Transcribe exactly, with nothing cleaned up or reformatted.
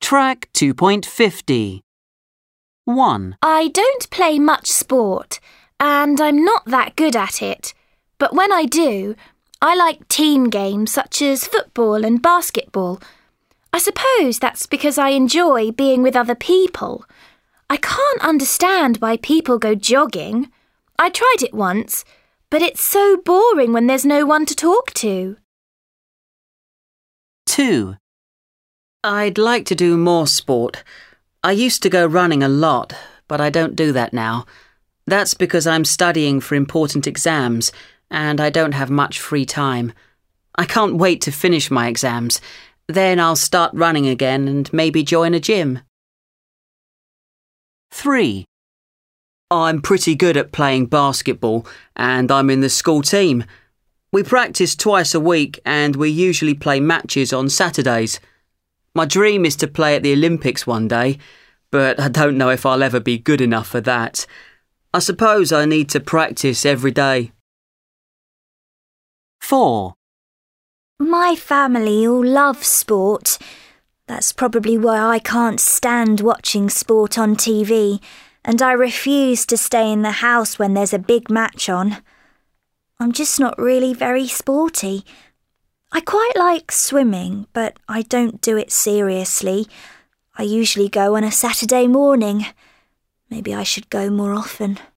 Track two point fifty. one. I don't play much sport, and I'm not that good at it. But when I do, I like team games such as football and basketball. I suppose that's because I enjoy being with other people. I can't understand why people go jogging. I tried it once, but it's so boring when there's no one to talk to. two. I'd like to do more sport. I used to go running a lot, but I don't do that now. That's because I'm studying for important exams, and I don't have much free time. I can't wait to finish my exams. Then I'll start running again and maybe join a gym. three. I'm pretty good at playing basketball, and I'm in the school team. We practice twice a week, and we usually play matches on Saturdays. My dream is to play at the Olympics one day, but I don't know if I'll ever be good enough for that. I suppose I need to practice every day. four. My family all love sport. That's probably why I can't stand watching sport on T V, and I refuse to stay in the house when there's a big match on. I'm just not really very sporty. I quite like swimming, but I don't do it seriously. I usually go on a Saturday morning. Maybe I should go more often.